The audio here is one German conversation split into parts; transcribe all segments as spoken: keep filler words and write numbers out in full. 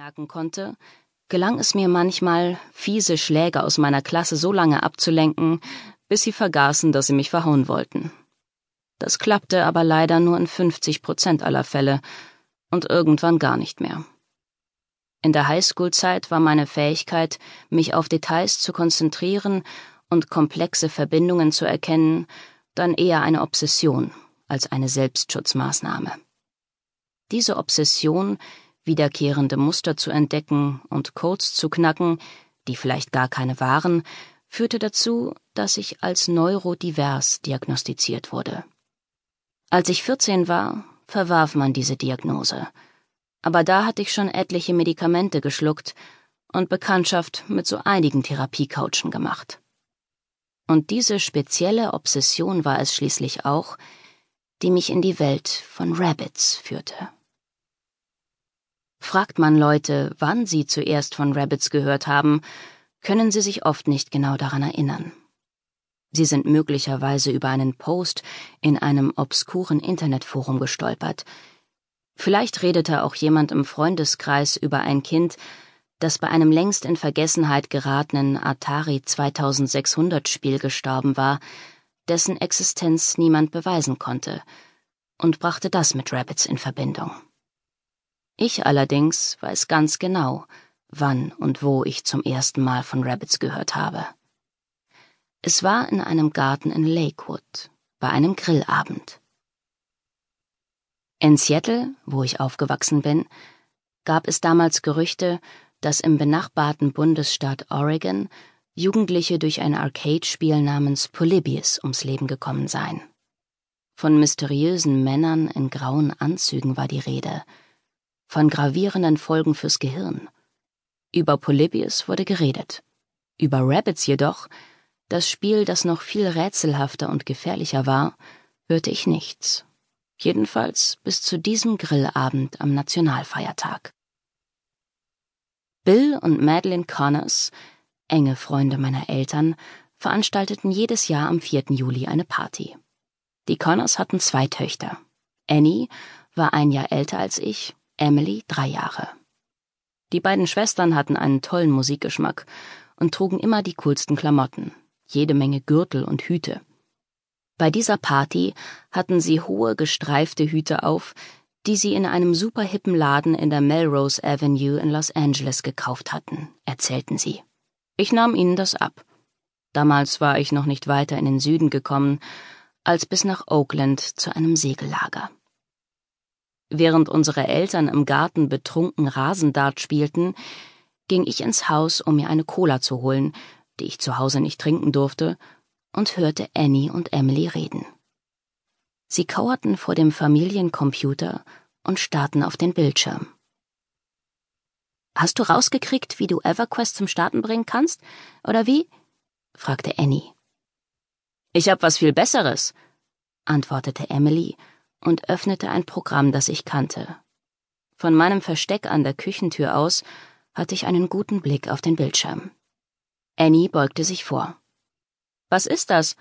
merken konnte, gelang es mir manchmal, fiese Schläge aus meiner Klasse so lange abzulenken, bis sie vergaßen, dass sie mich verhauen wollten. Das klappte aber leider nur in fünfzig Prozent aller Fälle und irgendwann gar nicht mehr. In der Highschool-Zeit war meine Fähigkeit, mich auf Details zu konzentrieren und komplexe Verbindungen zu erkennen, dann eher eine Obsession als eine Selbstschutzmaßnahme. Diese Obsession, wiederkehrende Muster zu entdecken und Codes zu knacken, die vielleicht gar keine waren, führte dazu, dass ich als neurodivers diagnostiziert wurde. Als ich vierzehn war, verwarf man diese Diagnose, aber da hatte ich schon etliche Medikamente geschluckt und Bekanntschaft mit so einigen Therapiecoachen gemacht. Und diese spezielle Obsession war es schließlich auch, die mich in die Welt von Rabbids führte. Fragt man Leute, wann sie zuerst von Rabbids gehört haben, können sie sich oft nicht genau daran erinnern. Sie sind möglicherweise über einen Post in einem obskuren Internetforum gestolpert. Vielleicht redete auch jemand im Freundeskreis über ein Kind, das bei einem längst in Vergessenheit geratenen Atari zweitausendsechshundert-Spiel gestorben war, dessen Existenz niemand beweisen konnte, und brachte das mit Rabbids in Verbindung. Ich allerdings weiß ganz genau, wann und wo ich zum ersten Mal von Rabbids gehört habe. Es war in einem Garten in Lakewood, bei einem Grillabend. In Seattle, wo ich aufgewachsen bin, gab es damals Gerüchte, dass im benachbarten Bundesstaat Oregon Jugendliche durch ein Arcade-Spiel namens Polybius ums Leben gekommen seien. Von mysteriösen Männern in grauen Anzügen war die Rede, von gravierenden Folgen fürs Gehirn. Über Polybius wurde geredet. Über Rabbids jedoch, das Spiel, das noch viel rätselhafter und gefährlicher war, hörte ich nichts. Jedenfalls bis zu diesem Grillabend am Nationalfeiertag. Bill und Madeline Connors, enge Freunde meiner Eltern, veranstalteten jedes Jahr am vierten Juli eine Party. Die Connors hatten zwei Töchter. Annie war ein Jahr älter als ich, Emily drei Jahre. Die beiden Schwestern hatten einen tollen Musikgeschmack und trugen immer die coolsten Klamotten, jede Menge Gürtel und Hüte. Bei dieser Party hatten sie hohe, gestreifte Hüte auf, die sie in einem superhippen Laden in der Melrose Avenue in Los Angeles gekauft hatten, erzählten sie. Ich nahm ihnen das ab. Damals war ich noch nicht weiter in den Süden gekommen, als bis nach Oakland zu einem Segellager. Während unsere Eltern im Garten betrunken Rasendart spielten, ging ich ins Haus, um mir eine Cola zu holen, die ich zu Hause nicht trinken durfte, und hörte Annie und Emily reden. Sie kauerten vor dem Familiencomputer und starrten auf den Bildschirm. »Hast du rausgekriegt, wie du EverQuest zum Starten bringen kannst, oder wie?« fragte Annie. »Ich hab was viel Besseres«, antwortete Emily und öffnete ein Programm, das ich kannte. Von meinem Versteck an der Küchentür aus hatte ich einen guten Blick auf den Bildschirm. Annie beugte sich vor. »Was ist das?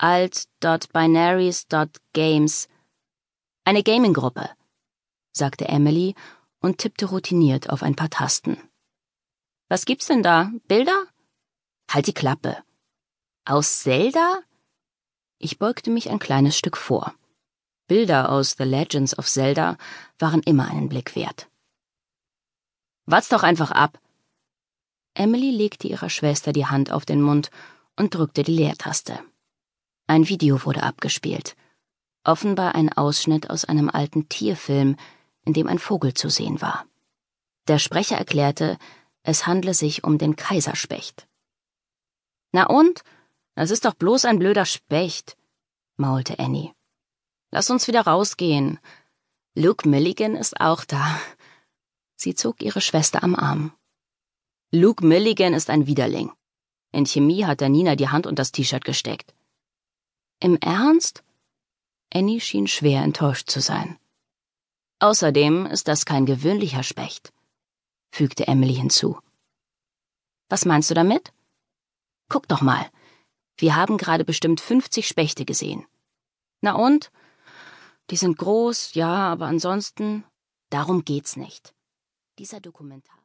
Alt.binaries.games. Eine Gaming-Gruppe«, sagte Emily und tippte routiniert auf ein paar Tasten. »Was gibt's denn da? Bilder?« »Halt die Klappe.« »Aus Zelda?« Ich beugte mich ein kleines Stück vor. Bilder aus The Legends of Zelda waren immer einen Blick wert. »Wart's doch einfach ab!« Emily legte ihrer Schwester die Hand auf den Mund und drückte die Leertaste. Ein Video wurde abgespielt. Offenbar ein Ausschnitt aus einem alten Tierfilm, in dem ein Vogel zu sehen war. Der Sprecher erklärte, es handle sich um den Kaiserspecht. »Na und? Das ist doch bloß ein blöder Specht«, maulte Annie. »Lass uns wieder rausgehen. Luke Milligan ist auch da.« Sie zog ihre Schwester am Arm. »Luke Milligan ist ein Widerling. In Chemie hat der Nina die Hand unter das T-Shirt gesteckt.« »Im Ernst?« Annie schien schwer enttäuscht zu sein. »Außerdem ist das kein gewöhnlicher Specht«, fügte Emily hinzu. »Was meinst du damit?« »Guck doch mal. Wir haben gerade bestimmt fünfzig Spechte gesehen.« »Na und? Die sind groß, ja, aber ansonsten...« »Darum geht's nicht. Dieser Dokumentar...«